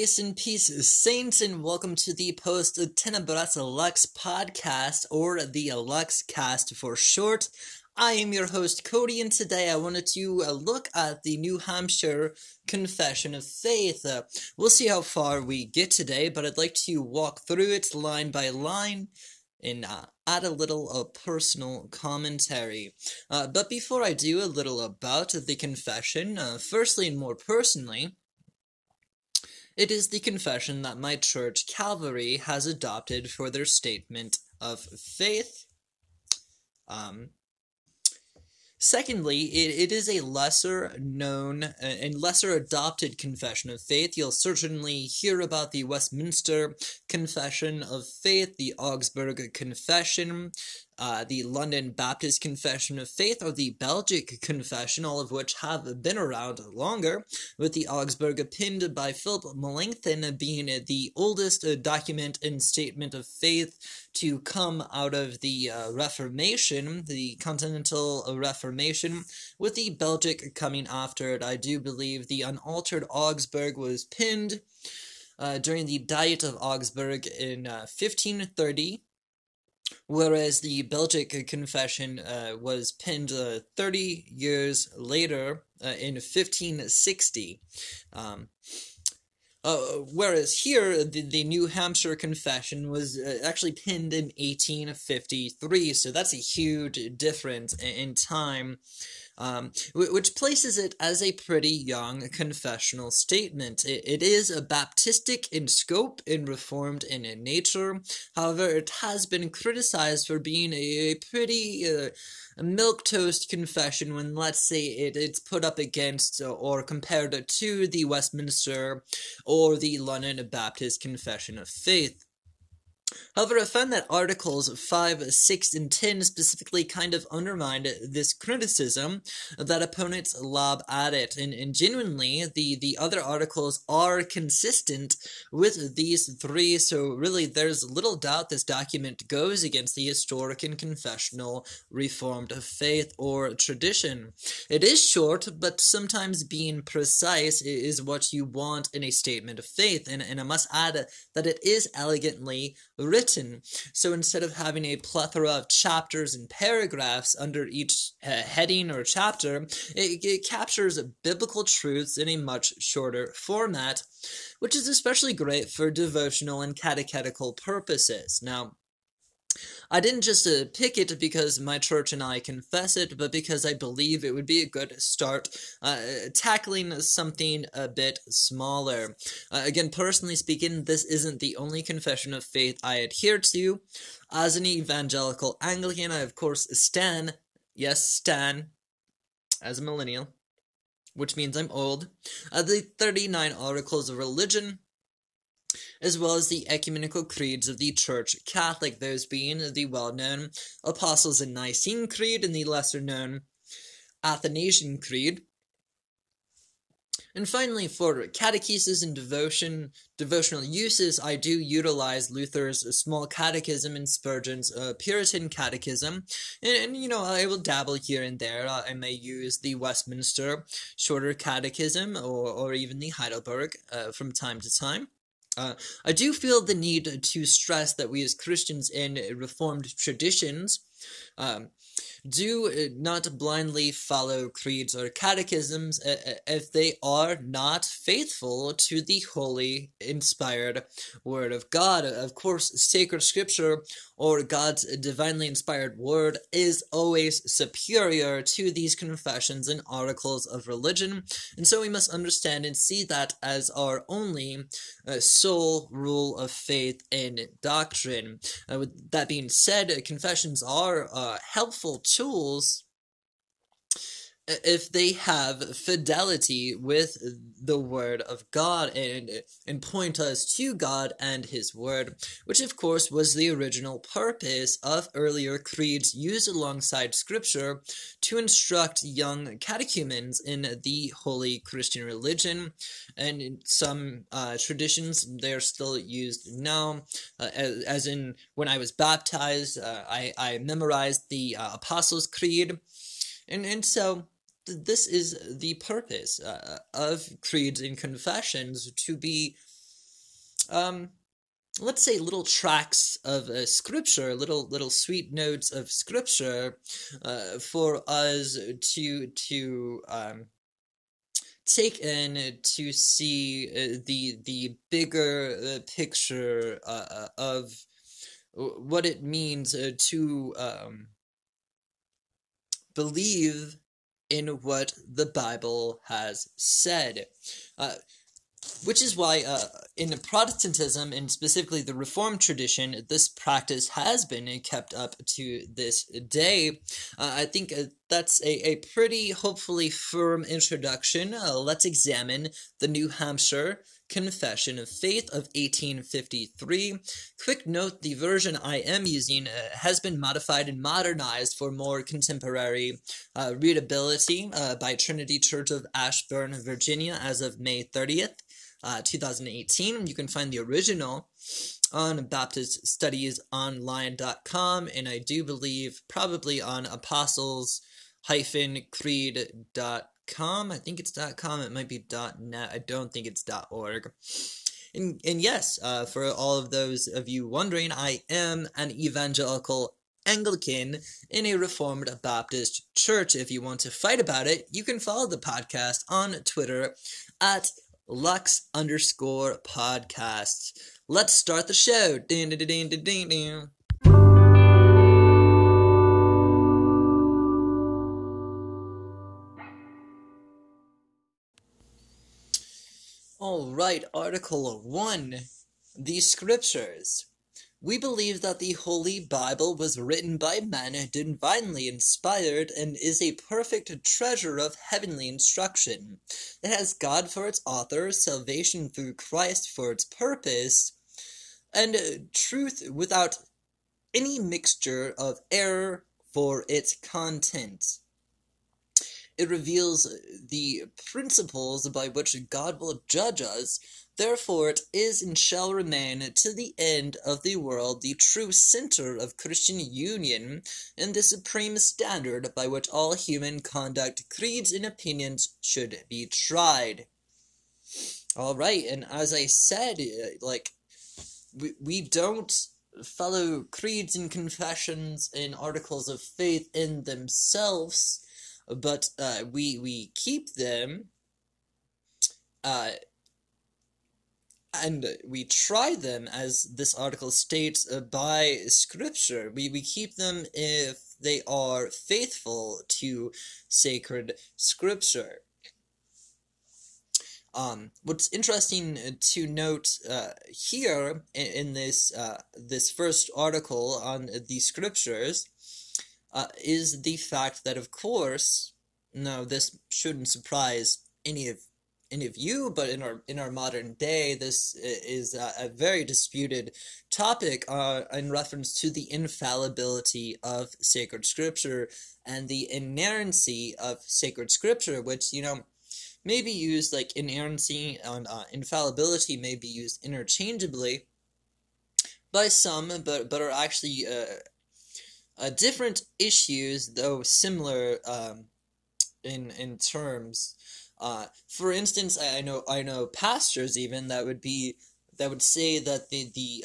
Grace and peace, saints, and welcome to the Post Tenebras Lux podcast, or the Lux Cast for short. I am your host, Cody, and today I wanted to look at the New Hampshire Confession of Faith. We'll see how far we get today, but I'd like to walk through it line by line and add a little personal commentary. But before I do, a little about the confession. Firstly and more personally, it is the confession that my church, Calvary, has adopted for their statement of faith. Secondly, it is a lesser known and lesser adopted confession of faith. You'll certainly hear about the Westminster Confession of Faith, the Augsburg Confession, the London Baptist Confession of Faith, or the Belgic Confession, all of which have been around longer, with the Augsburg penned by Philip Melanchthon being the oldest document and statement of faith to come out of the Reformation, the Continental Reformation, with the Belgic coming after it. I do believe the unaltered Augsburg was penned during the Diet of Augsburg in 1530, whereas the Belgic Confession was penned 30 years later in 1560. Whereas here, the New Hampshire Confession was actually penned in 1853, so that's a huge difference in time, which places it as a pretty young confessional statement. It is a Baptistic in scope and Reformed in nature. However, it has been criticized for being a pretty milquetoast confession when, let's say, it's put up against or compared to the Westminster or the London Baptist Confession of Faith. However, I found that Articles 5, 6, and 10 specifically kind of undermined this criticism that opponents lob at it, and genuinely, the other articles are consistent with these three, so really there's little doubt this document goes against the historic and confessional Reformed faith or tradition. It is short, but sometimes being precise is what you want in a statement of faith, and I must add that it is elegantly written. So instead of having a plethora of chapters and paragraphs under each heading or chapter, it captures biblical truths in a much shorter format, which is especially great for devotional and catechetical purposes. Now, I didn't just pick it because my church and I confess it, but because I believe it would be a good start tackling something a bit smaller. Again, personally speaking, this isn't the only confession of faith I adhere to. As an evangelical Anglican, I of course stan, as a millennial, which means I'm old, the 39 Articles of Religion, as well as the ecumenical creeds of the Church Catholic, those being the well-known Apostles' and Nicene Creed and the lesser-known Athanasian Creed. And finally, for catechesis and devotional uses, I do utilize Luther's Small Catechism and Spurgeon's Puritan Catechism, and I will dabble here and there. I may use the Westminster Shorter Catechism or even the Heidelberg from time to time. I do feel the need to stress that we as Christians in Reformed traditions do not blindly follow creeds or catechisms if they are not faithful to the holy, inspired Word of God. Of course, sacred scripture or God's divinely inspired Word is always superior to these confessions and articles of religion, and so we must understand and see that as our only sole rule of faith and doctrine. With that being said, confessions are helpful tools if they have fidelity with the Word of God and point us to God and His Word, which of course was the original purpose of earlier creeds used alongside Scripture to instruct young catechumens in the holy Christian religion. And in some traditions, they're still used now, as in when I was baptized, I memorized the Apostles' Creed, and so this is the purpose of creeds and confessions, to be let's say little tracks of scripture, little sweet notes of scripture, for us to take in, to see the bigger picture of what it means to believe in what the Bible has said. Which is why in Protestantism, and specifically the Reformed tradition, this practice has been kept up to this day. I think that's a pretty, hopefully, firm introduction. Let's examine the New Hampshire Confession of Faith of 1853. Quick note, the version I am using has been modified and modernized for more contemporary readability by Trinity Church of Ashburn, Virginia, as of May 30th. 2018. You can find the original on BaptistStudiesOnline.com, and I do believe probably on apostles-creed.com. I think it's .com. It might be .net. I don't think it's .org. And yes, for all of those of you wondering, I am an evangelical Anglican in a Reformed Baptist church. If you want to fight about it, you can follow the podcast on Twitter at Lux_podcast. Let's start the show. All right, Article 1. The Scriptures. We believe that the Holy Bible was written by men, divinely inspired, and is a perfect treasure of heavenly instruction. It has God for its author, salvation through Christ for its purpose, and truth without any mixture of error for its content. It reveals the principles by which God will judge us. Therefore, it is and shall remain to the end of the world the true center of Christian union and the supreme standard by which all human conduct, creeds, and opinions should be tried. All right, and as I said, we don't follow creeds and confessions and articles of faith in themselves, but we keep them, and we try them, as this article states, by Scripture. We keep them if they are faithful to sacred Scripture. What's interesting to note here in this first article on the Scriptures is the fact that, of course, no, this shouldn't surprise any of you, but in our modern day, this is a very disputed topic in reference to the infallibility of sacred Scripture and the inerrancy of sacred Scripture, which, may be used, like inerrancy and infallibility may be used interchangeably by some, but are actually different issues, though similar in terms. For instance, I know pastors even that would say that the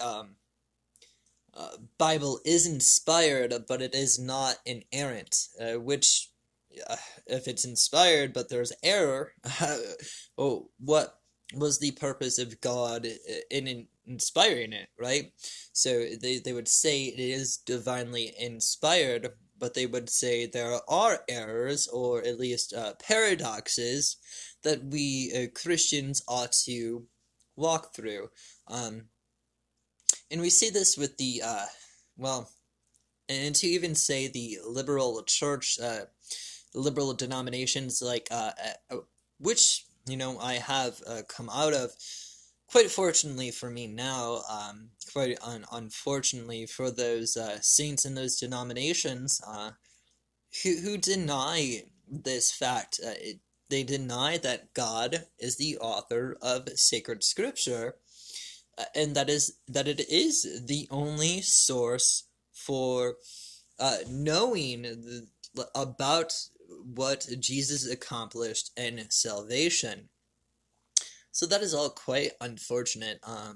Bible is inspired, but it is not inerrant, which, if it's inspired but there's error, what was the purpose of God in inspiring it, right? So they would say it is divinely inspired, but they would say there are errors, or at least paradoxes, that we Christians ought to walk through. And we see this with the, and to even say the liberal church, liberal denominations, which, I have come out of, quite fortunately for me now, quite unfortunately for those saints in those denominations who deny this fact. They deny that God is the author of sacred Scripture, and that it is the only source for knowing about what Jesus accomplished in salvation. So that is all quite unfortunate.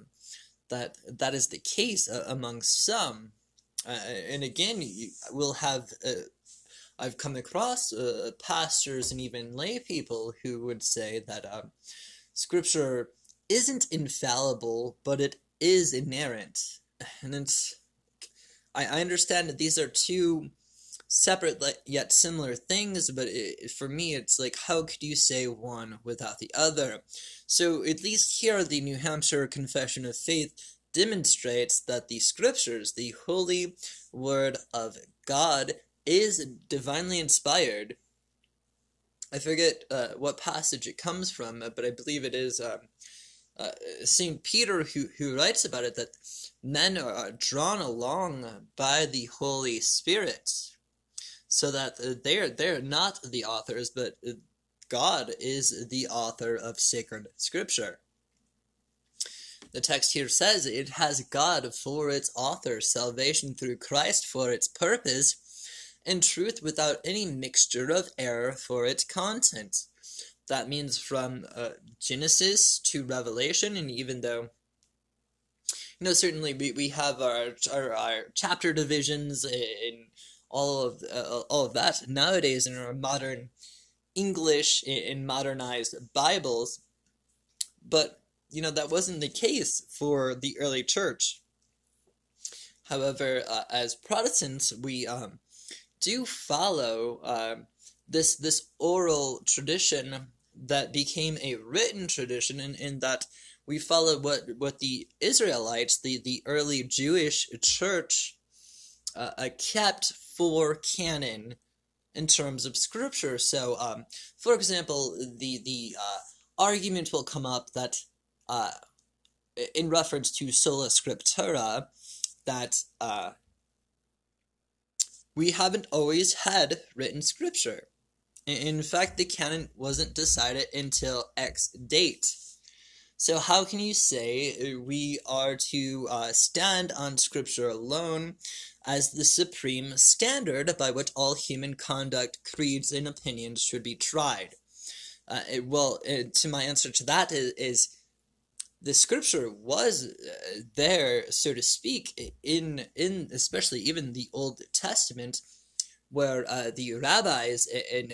That is the case among some, and again, we'll have. I've come across pastors and even lay people who would say that Scripture isn't infallible, but it is inerrant, and I understand that these are two separate yet similar things, but for me it's like, how could you say one without the other? So at least here the New Hampshire Confession of Faith demonstrates that the Scriptures, the holy word of God, is divinely inspired. I forget what passage it comes from, but I believe it is St. Peter who writes about it, that men are drawn along by the Holy Spirit, so that they're not the authors, but God is the author of sacred Scripture. The text here says it has God for its author, salvation through Christ for its purpose, and truth without any mixture of error for its content. That means from Genesis to Revelation, and even though, certainly we have our chapter divisions in all of that nowadays in our modern English in modernized Bibles, but that wasn't the case for the early church. However, as Protestants, we do follow this oral tradition that became a written tradition, in that we follow what the Israelites, the early Jewish church, kept for canon in terms of Scripture. So, for example, the argument will come up that, in reference to sola scriptura, that we haven't always had written Scripture. In fact, the canon wasn't decided until X date. So how can you say we are to stand on Scripture alone as the supreme standard by which all human conduct, creeds, and opinions should be tried? To my answer to that is the Scripture was there, so to speak, in especially even the Old Testament, where the rabbis and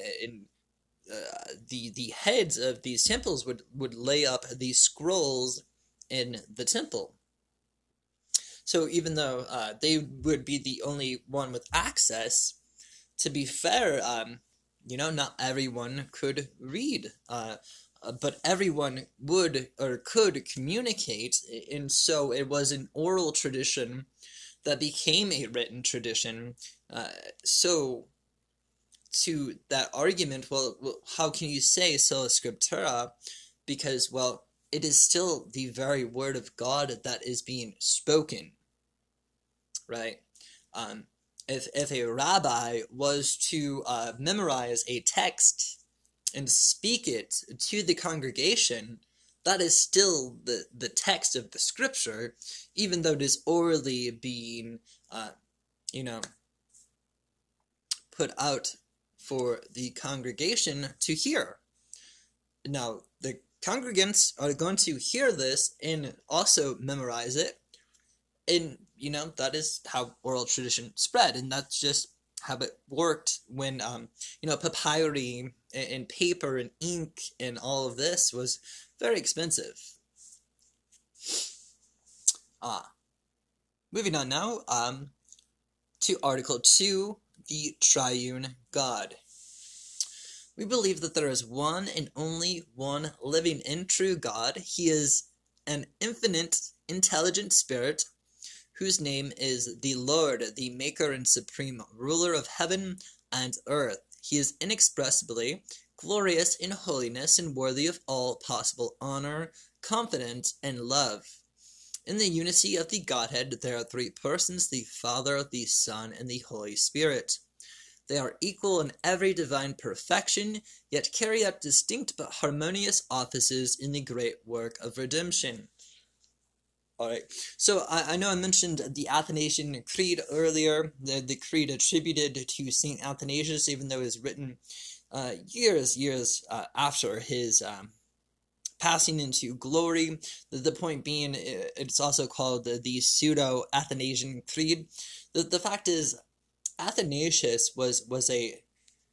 the heads of these temples would lay up these scrolls in the temple. So even though they would be the only one with access, to be fair, not everyone could read, but everyone would or could communicate, and so it was an oral tradition that became a written tradition. So to that argument, well, how can you say sola scriptura? Because, well, it is still the very word of God that is being spoken, right? If a rabbi was to memorize a text and speak it to the congregation, that is still the text of the Scripture, even though it is orally being, put out for the congregation to hear. Now, the congregants are going to hear this and also memorize it, and, that is how oral tradition spread, and that's just how it worked when, papyri and paper and ink and all of this was very expensive. Moving on now, to Article 2, the Triune God. We believe that there is one and only one living and true God. He is an infinite, intelligent spirit, whose name is the Lord, the Maker and Supreme Ruler of heaven and earth. He is inexpressibly glorious in holiness and worthy of all possible honor, confidence, and love. In the unity of the Godhead, there are three persons, the Father, the Son, and the Holy Spirit. They are equal in every divine perfection, yet carry out distinct but harmonious offices in the great work of redemption. Alright, so I know I mentioned the Athanasian Creed earlier, the creed attributed to St. Athanasius, even though it was written years after his passing into glory. The point being, it's also called the Pseudo-Athanasian Creed. The fact is, Athanasius was a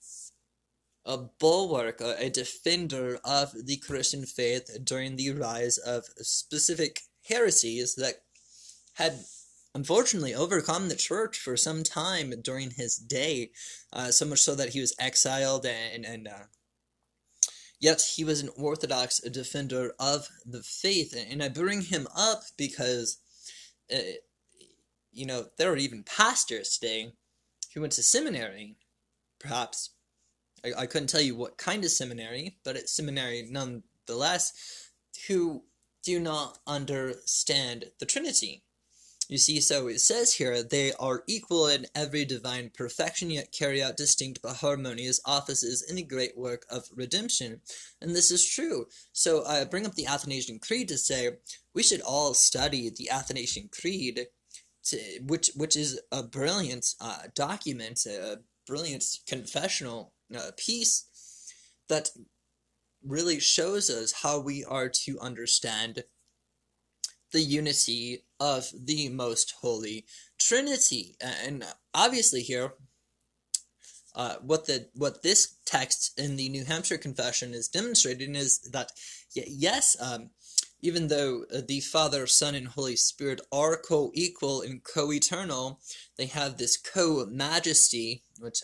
bulwark, a defender of the Christian faith during the rise of specific heresies that had unfortunately overcome the church for some time during his day, so much so that he was exiled, and yet he was an orthodox defender of the faith. And I bring him up because, there are even pastors today who went to seminary, perhaps. I couldn't tell you what kind of seminary, but it's seminary nonetheless, who do not understand the Trinity. You see, so it says here, they are equal in every divine perfection, yet carry out distinct but harmonious offices in the great work of redemption. And this is true. So I bring up the Athanasian Creed to say, we should all study the Athanasian Creed, which is a brilliant document, a brilliant confessional piece that really shows us how we are to understand the unity of the most holy Trinity. And obviously here, what this text in the New Hampshire Confession is demonstrating is that, yes, even though the Father, Son, and Holy Spirit are co-equal and co-eternal, they have this co-majesty, which,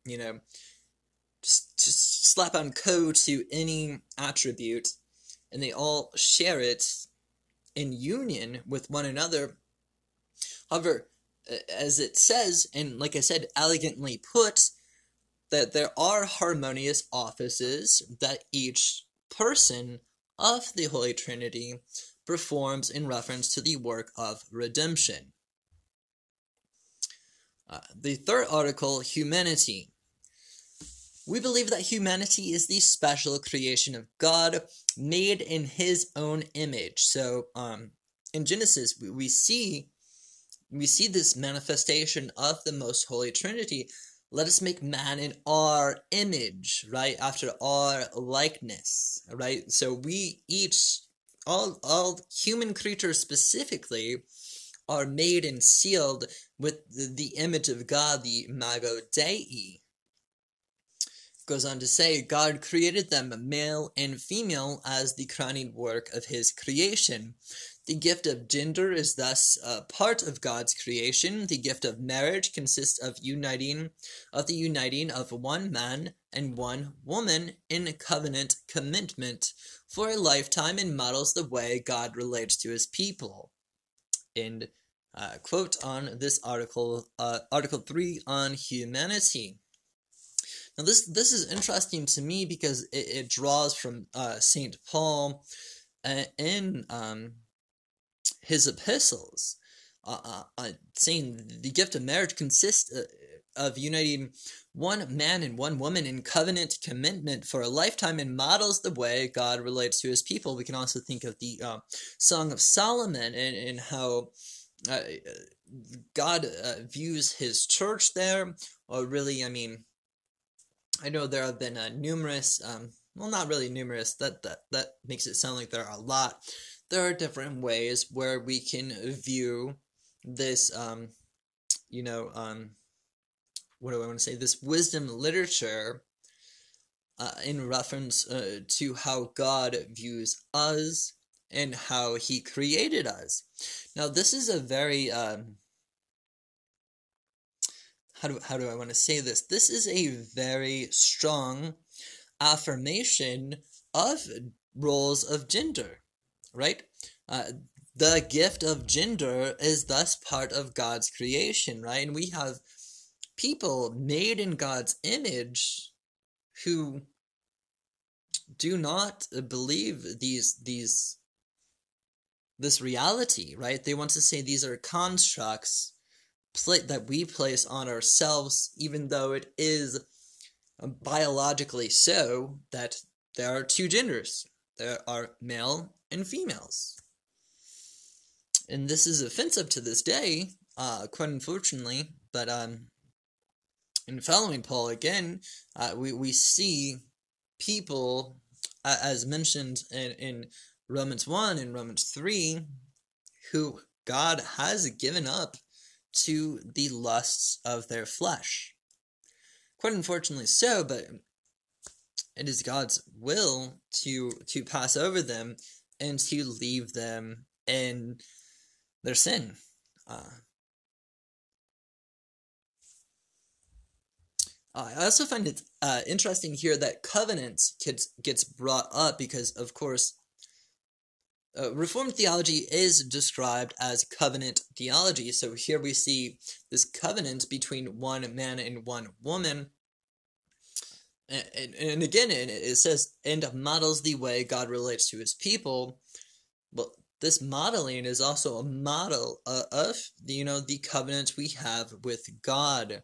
just slap on co to any attribute, and they all share it in union with one another. However, as it says, and like I said, elegantly put, that there are harmonious offices that each person of the Holy Trinity performs in reference to the work of redemption. The third article, humanity. We believe that humanity is the special creation of God, made in his own image. So, in Genesis, we see this manifestation of the most holy Trinity. Let us make man in our image, right? After our likeness, right? So we each, all human creatures specifically, are made and sealed with the image of God, the Imago Dei. Goes on to say, God created them male and female as the crowning work of his creation. The gift of gender is thus part of God's creation. The gift of marriage consists of the uniting of one man and one woman in covenant commitment for a lifetime, and models the way God relates to his people. And quote on this article, Article 3 on humanity. Now this is interesting to me because it draws from St. Paul in his epistles, saying the gift of marriage consists of uniting one man and one woman in covenant commitment for a lifetime, and models the way God relates to his people. We can also think of the Song of Solomon and how God views his church there, or really, I know there have been numerous, well, not really numerous, that makes it sound like there are a lot. There are different ways where we can view this, what do I want to say, this wisdom literature in reference to how God views us and how he created us. Now, this is a very, how do I want to say this? This is a very strong affirmation of roles of gender, right? The gift of gender is thus part of God's creation, right? And we have people made in God's image who do not believe this reality, right? They want to say these are constructs that we place on ourselves, even though it is biologically so that there are two genders. There are male and females. And this is offensive to this day, quite unfortunately, but in following Paul again, we see people as mentioned in Romans 1 and Romans 3, who God has given up to the lusts of their flesh. Quite unfortunately so, but it is God's will to pass over them and to leave them in their sin. I also find it interesting here that covenant gets brought up because, of course, Reformed theology is described as covenant theology. So here we see this covenant between one man and one woman. And again, it says, and models the way God relates to his people. Well, this modeling is also a model of the covenant we have with God.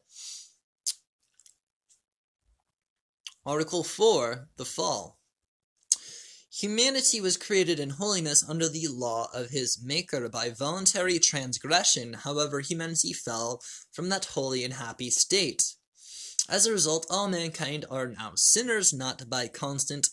Article 4, the fall. Humanity was created in holiness under the law of his Maker by voluntary transgression. However, humanity fell from that holy and happy state. As a result, all mankind are now sinners, not by constraint,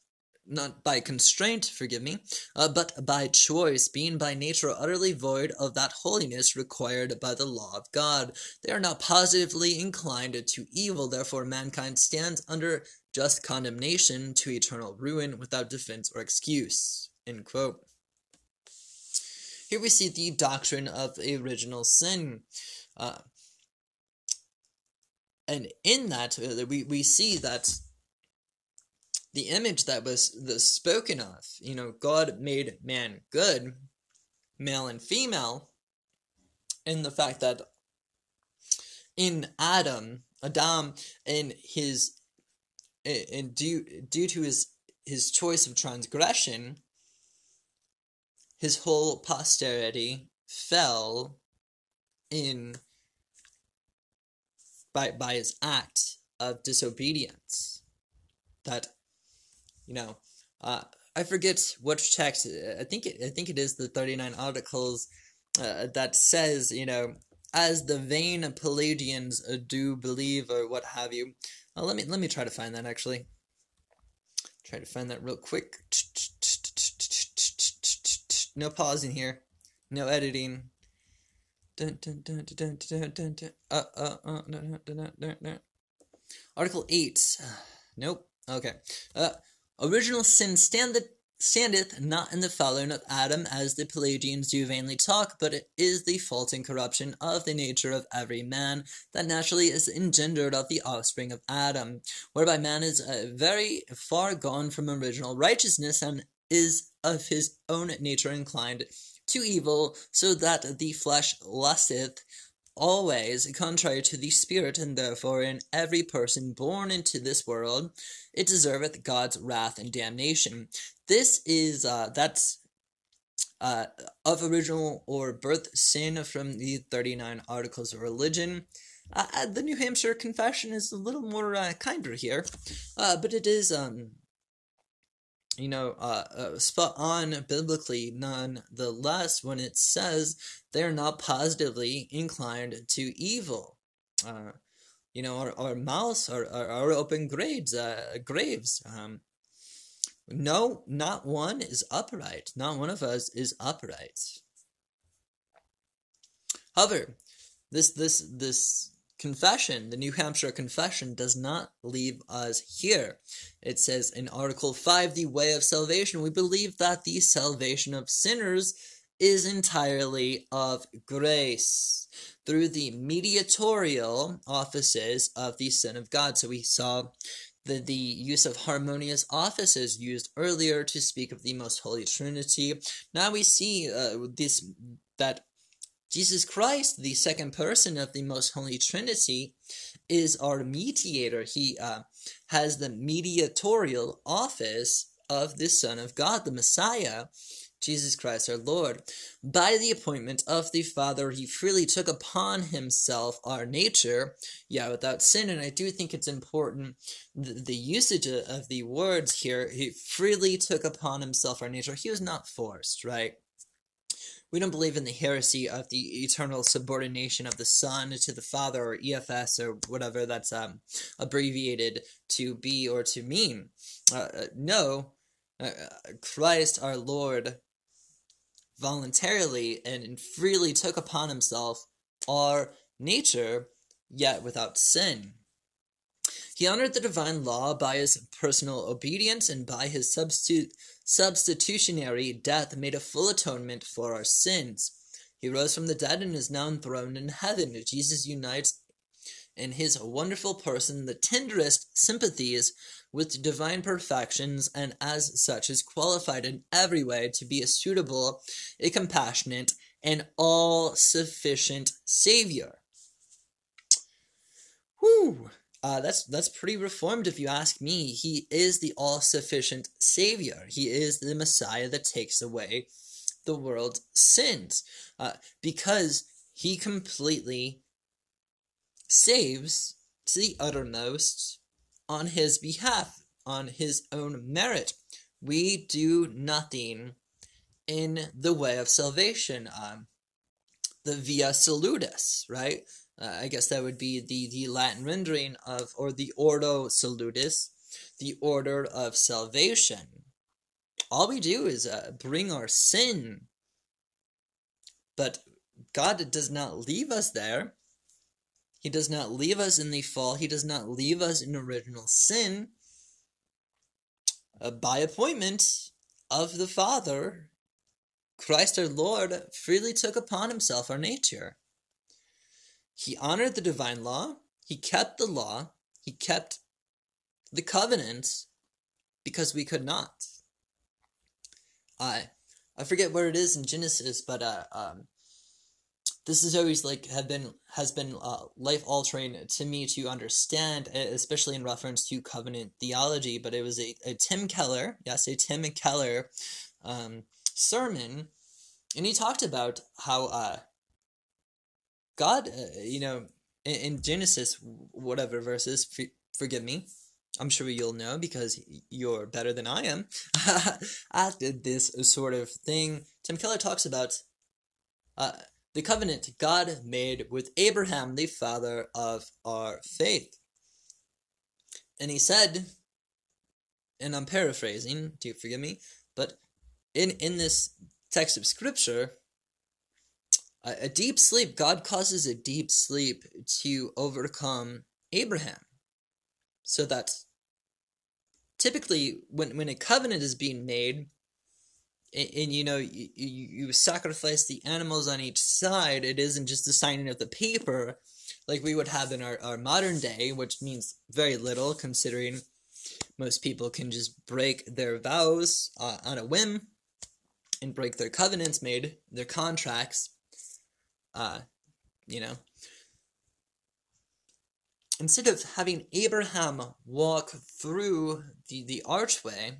but by choice, being by nature utterly void of that holiness required by the law of God. They are now positively inclined to evil, therefore mankind stands under just condemnation to eternal ruin without defense or excuse. End quote. Here we see the doctrine of original sin. And in that, we see that the image that was spoken of, God made man good, male and female, in the fact that in Adam, in his, and due to his choice of transgression, his whole posterity fell by his act of disobedience. That, I forget which text. I think it is the 39 Articles that says, as the vain Pelagians do believe, or what have you. Let me try to find that, actually. Try to find that real quick. No pausing here. No editing. Article 8. Nope. Okay. Original sin standeth not in the following of Adam, as the Pelagians do vainly talk, but it is the fault and corruption of the nature of every man that naturally is engendered of the offspring of Adam, whereby man is very far gone from original righteousness, and is of his own nature inclined to evil, so that the flesh lusteth always contrary to the spirit, and therefore in every person born into this world it deserveth God's wrath and damnation. This is that's of original or birth sin from the 39 Articles of Religion. The New Hampshire Confession is a little more kinder here, but it is spot on biblically nonetheless when it says they're not positively inclined to evil. Our mouths are open graves. No, not one is upright. Not one of us is upright. However, this confession, the New Hampshire Confession, does not leave us here. It says in Article 5, the way of salvation, we believe that the salvation of sinners is entirely of grace through the mediatorial offices of the Son of God. So we saw the use of harmonious offices used earlier to speak of the Most Holy Trinity. Now we see that Jesus Christ, the second person of the Most Holy Trinity, is our mediator. He has the mediatorial office of the Son of God, the Messiah, Jesus Christ our Lord. By the appointment of the Father, he freely took upon himself our nature, without sin. And I do think it's important, the usage of the words here, he freely took upon himself our nature. He was not forced, right? We don't believe in the heresy of the eternal subordination of the Son to the Father, or EFS, or whatever that's abbreviated to be or to mean. No, Christ our Lord voluntarily and freely took upon himself our nature, yet without sin. He honored the divine law by his personal obedience, and by his substitutionary death made a full atonement for our sins. He rose from the dead and is now enthroned in heaven. Jesus unites in his wonderful person the tenderest sympathies with divine perfections, and as such is qualified in every way to be a suitable, a compassionate, and all-sufficient Savior. Whew! That's pretty reformed if you ask me. He is the all-sufficient Savior. He is the Messiah that takes away the world's sins, because he completely saves to the uttermost on his behalf, on his own merit. We do nothing in the way of salvation. The via salutis, right? I guess that would be the Latin rendering of, or the ordo salutis, the order of salvation. All we do is bring our sin. But God does not leave us there. He does not leave us in the fall. He does not leave us in original sin. By appointment of the Father, Christ our Lord freely took upon himself our nature. He honored the divine law. He kept the law. He kept the covenants because we could not. I forget where it is in Genesis, but this is always has been life altering to me to understand, especially in reference to covenant theology. But it was a Tim Keller sermon, and he talked about how God, in Genesis, whatever verses, forgive me, I'm sure you'll know because you're better than I am at this sort of thing. Tim Keller talks about the covenant God made with Abraham, the father of our faith. And he said, and I'm paraphrasing, do forgive me, but in this text of scripture, a deep sleep, God causes a deep sleep to overcome Abraham. So that typically when a covenant is being made, and you sacrifice the animals on each side, it isn't just the signing of the paper like we would have in our modern day, which means very little considering most people can just break their vows on a whim and break their covenants made, their contracts. Instead of having Abraham walk through the archway,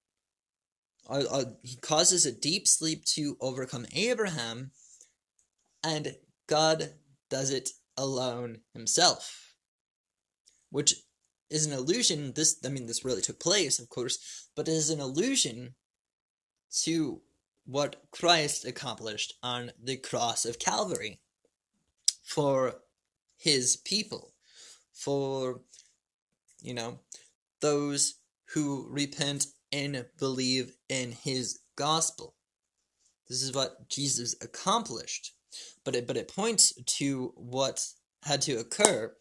he causes a deep sleep to overcome Abraham, and God does it alone himself, which is an allusion. This really took place, of course, but it is an allusion to what Christ accomplished on the cross of Calvary for his people, for, those who repent and believe in his gospel. This is what Jesus accomplished, but it points to what had to occur.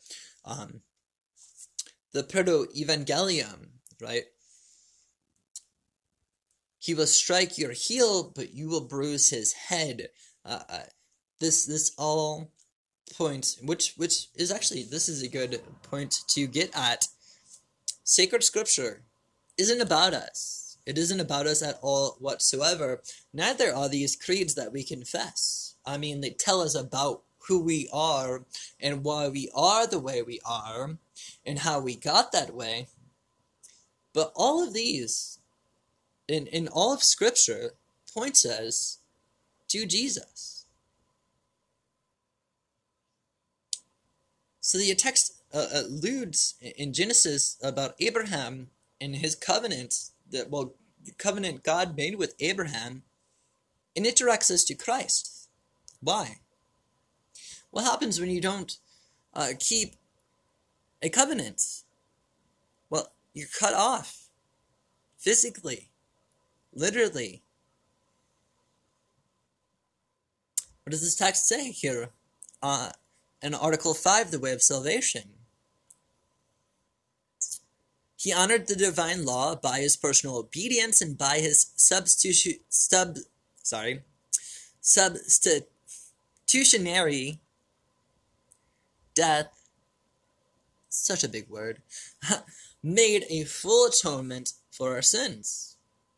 The proto-evangelium, right? He will strike your heel, but you will bruise his head. This all points, which is actually, this is a good point to get at. Sacred Scripture isn't about us. It isn't about us at all whatsoever. Neither are these creeds that we confess. They tell us about who we are and why we are the way we are and how we got that way. But all of these, in all of Scripture, points us to Jesus. So the text alludes in Genesis about Abraham and his covenant, the covenant God made with Abraham, and it directs us to Christ. Why? What happens when you don't keep a covenant? Well, you're cut off physically, literally. What does this text say here in Article 5, the way of salvation? He honored the divine law by his personal obedience and by his substitutionary death, such a big word, made a full atonement for our sins.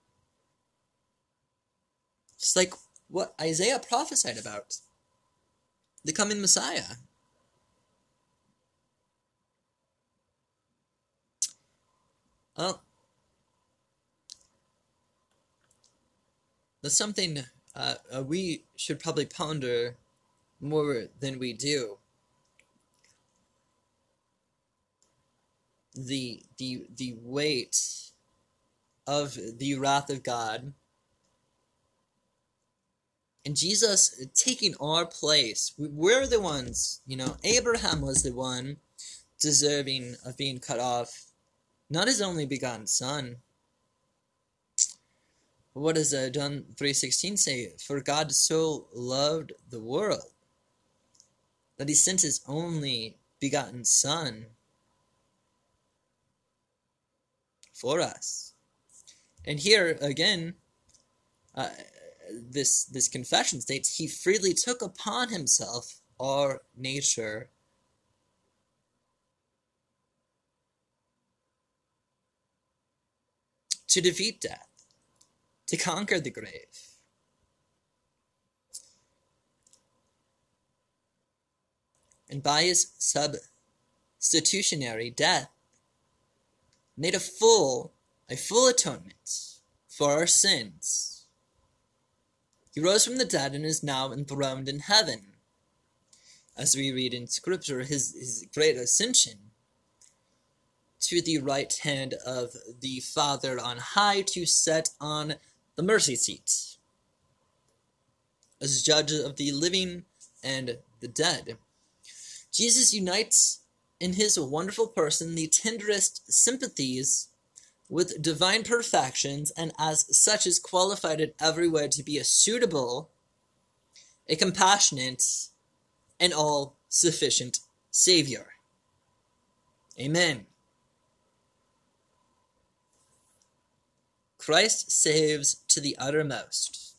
Just like what Isaiah prophesied about, the coming Messiah. Well, that's something we should probably ponder more than we do. The weight of the wrath of God, and Jesus taking our place. We're the ones, Abraham was the one deserving of being cut off, not his only begotten son. What does John 3:16 say? For God so loved the world that he sent his only begotten son for us. And here again, this confession states he freely took upon himself our nature to defeat death, to conquer the grave. And by his substitutionary death, made a full atonement for our sins. He rose from the dead and is now enthroned in heaven. As we read in Scripture, his great ascension to the right hand of the Father on high to sit on the mercy seat as judge of the living and the dead. Jesus unites in his wonderful person the tenderest sympathies with divine perfections, and as such is qualified in every way to be a suitable, a compassionate, and all-sufficient Savior. Amen. Christ saves to the uttermost.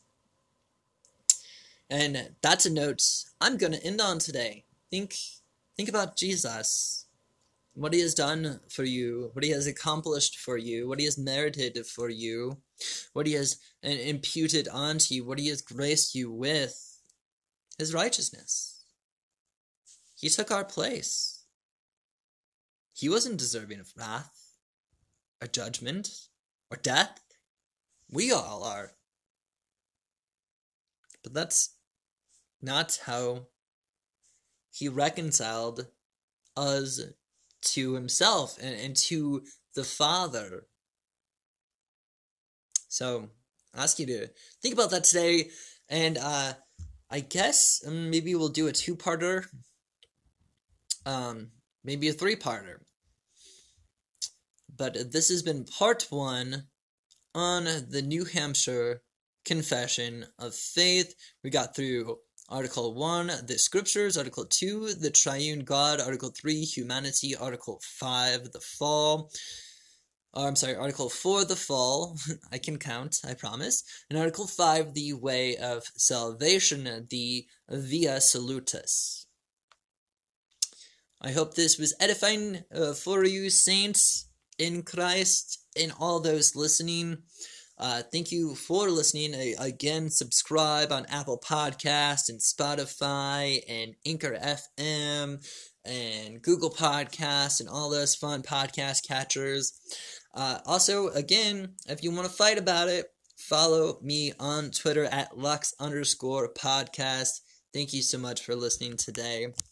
And that's a note I'm going to end on today. Think about Jesus, what he has done for you, what he has accomplished for you, what he has merited for you, what he has imputed onto you, what he has graced you with, his righteousness. He took our place. He wasn't deserving of wrath, or judgment, or death. We all are. But that's not how he reconciled us to himself and to the Father. So I ask you to think about that today, and I guess maybe we'll do a two-parter, maybe a three-parter. But this has been part 1 on the New Hampshire Confession of Faith. We got through Article 1, the Scriptures, Article 2, the Triune God, Article 3, Humanity, Article 5, the Fall. Article 4, the Fall. I can count, I promise. And Article 5, the Way of Salvation, the Via Salutis. I hope this was edifying for you, saints in Christ, and all those listening. Thank you for listening. Again, subscribe on Apple Podcasts and Spotify and Anchor FM and Google Podcasts and all those fun podcast catchers. Also, again, if you want to fight about it, follow me on Twitter at Lux_podcast. Thank you so much for listening today.